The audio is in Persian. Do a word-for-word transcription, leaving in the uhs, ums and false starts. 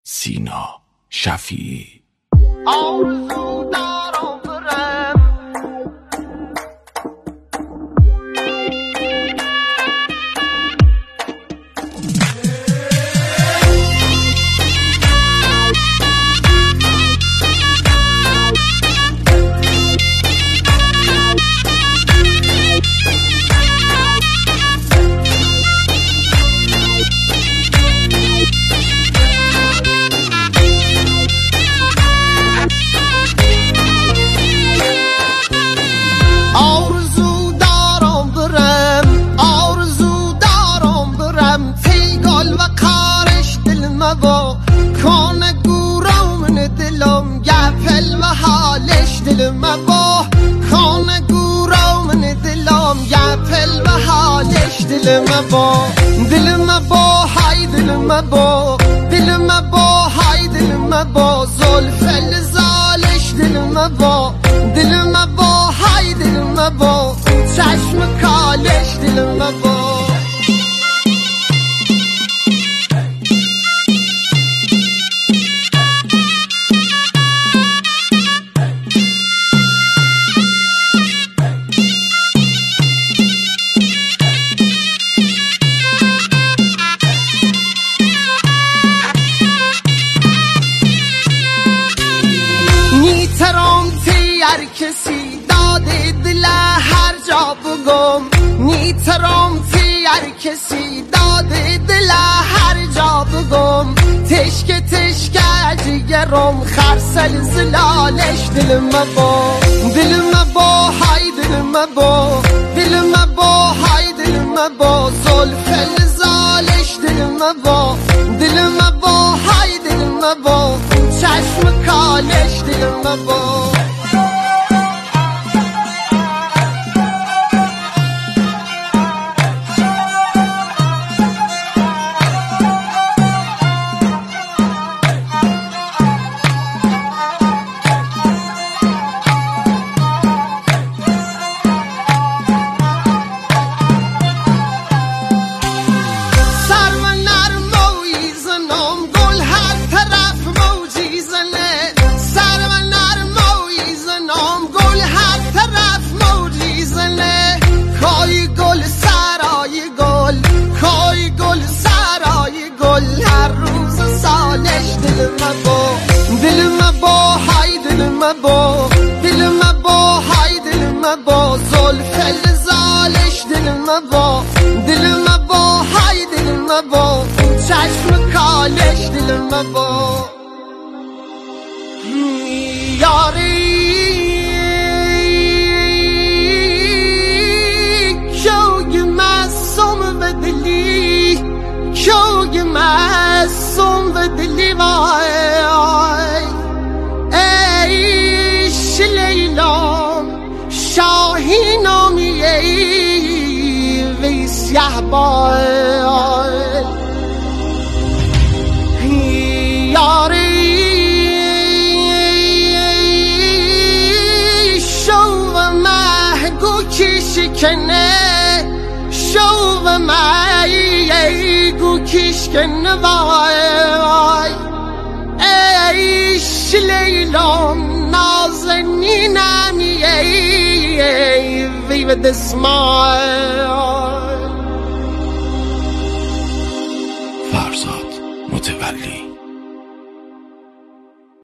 سینا شفیعی. آرزو دارم برم دل مبا کان گورا من دلم گپل و حالش دل مبا دل مبا های دل مبا دل مبا های دل مبا زلف لزالش دل مبا دل مبا های دل مبا چشم کالش دل مبا هر کسی داده دل هر جا بگم نیترم تی هر کسی داده دل هر جا بگم تشک تشک جگرم خرسل زلالش دل مبا دل مبا های دل مبا دل مبا های دل مبا زلف لزالش دل مبا دل مبا های دل مبا چشم کالش دل مبا دل مبا های دل مبا دل مبا های دل مبا زلف لزالش دل مبا دل مبا های دل مبا چشم کالش دل مبا یاری کوی معصوم و دلی کوی معصوم و دلی وای ایش لیلام شاهینامی وی سیاه بای یاری شو و محگو کی شکنه شو و محگو کی شکنه وای ایش لیلام نازنینم وی و دسمای